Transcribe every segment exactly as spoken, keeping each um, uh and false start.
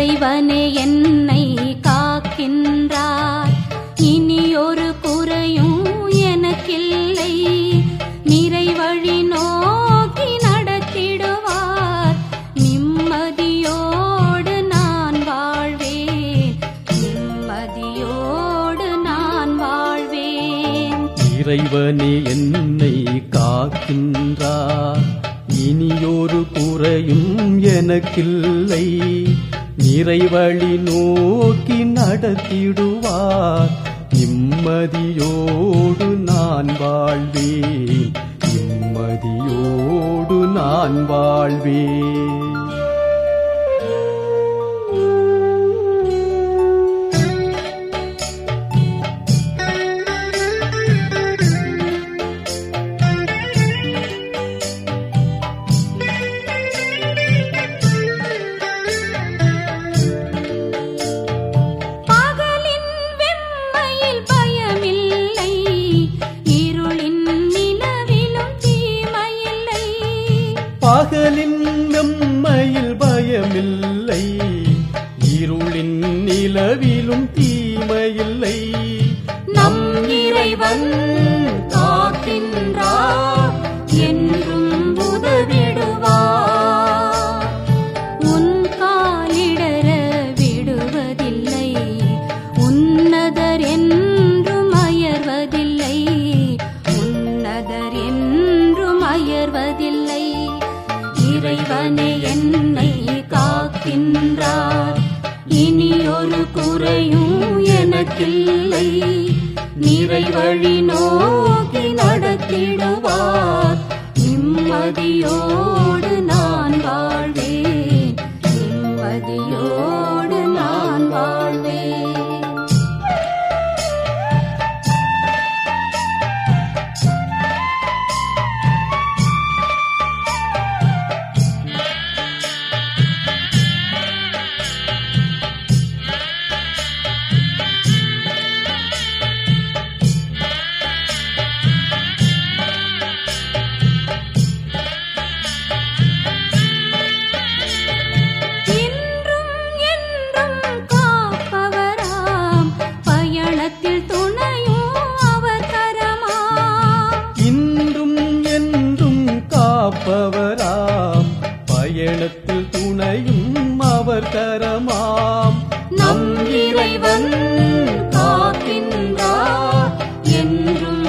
இறைவனே என்னை காக்கின்றார், இனியொரு குறையும் எனக்கில்லை. நிறைவழி நோக்கி நடத்திடுவார், நிம்மதியோடு நான் வாழ்வேன், நிம்மதியோடு நான் வாழ்வேன். இறைவனே என்னை காக்கின்றார், இனியொரு குறையும் எனக்கில்லை. நிறைவழி நோக்கி நடத்திடுவார், நிம்மதியோடு நான் வாழ்வேன், நிம்மதியோடு நான் வாழ்வேன். பகலின் வெம்மையில் பயமில்லை, இருளின் நிலவிலும் தீமையில்லை. நம் இறைவன் காக்கின்றார், என்றும் உதவிடுவார். உன் காலிடர விடுவதில்லை, உன்னதர் என்றும் அயர்வதில்லை, உன்னதர் என்றும் அயர்வதில்லை. இறைவனே என்னை காக்கின்றார், இனியொரு குறையும் எனக்கில்லை. நிறைவழி நோக்கி நடத்திடுவார், நிம்மதியோடு நான் வாழ்வேன், நிம்மதியோடு நான் வாழ்வேன். காப்பவராம், பயணத்தில் துணையும் அவர் கரமாம். நம் இறைவன் காக்கின்றார், என்றும்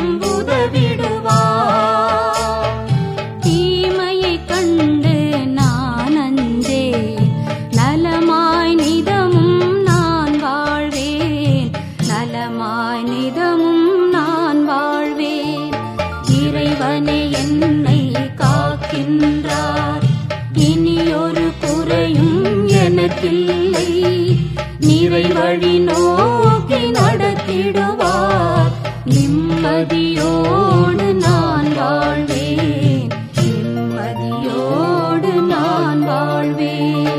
உதவிடுவார். தீமையை கண்டு நான் அஞ்சேன், நலமாய் நிதமும் நான் வாழ்வேன், நலமாய் நிதமும் நான் வாழ்வேன். இறைவனே என்னை காக்கின்றார், இனியொரு குறையும் எனக்கில்லை. நிறைவழி நோக்கி நடத்திடுவார், நிம்மதியோடு நான் வாழ்வேன், நிம்மதியோடு நான் வாழ்வேன்.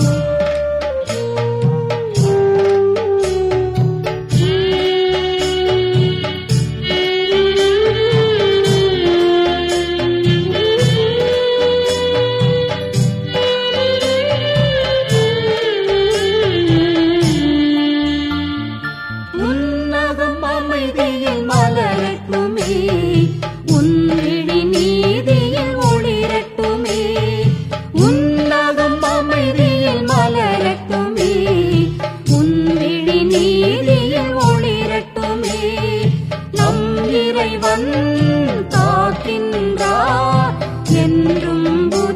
இறைவன் காக்கின்றார், என்றும்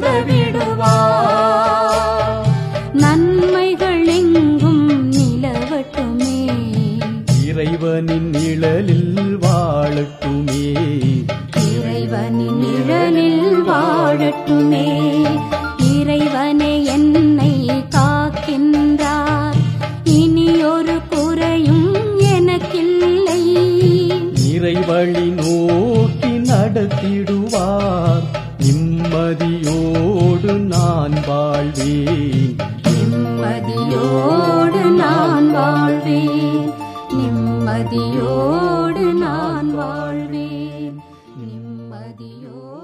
உதவிடுவார். நன்மைகள் எங்கும் நிலவட்டுமே, இறைவனின் நிழலில் வாழட்டுமே, இறைவனின் நிழலில் வாழட்டுமே. இறைவனே என்னை காக்கின்றார், இனியொரு குறையும் எனக்கில்லை. இறைவழி நோக்கி நடத்திடுவார், நிம்மதியோடு நான் வாழ்வேன், நிம்மதியோடு நான் வாழ்வேன், நிம்மதியோடு நான் வாழ்வேன், நிம்மதியோடு.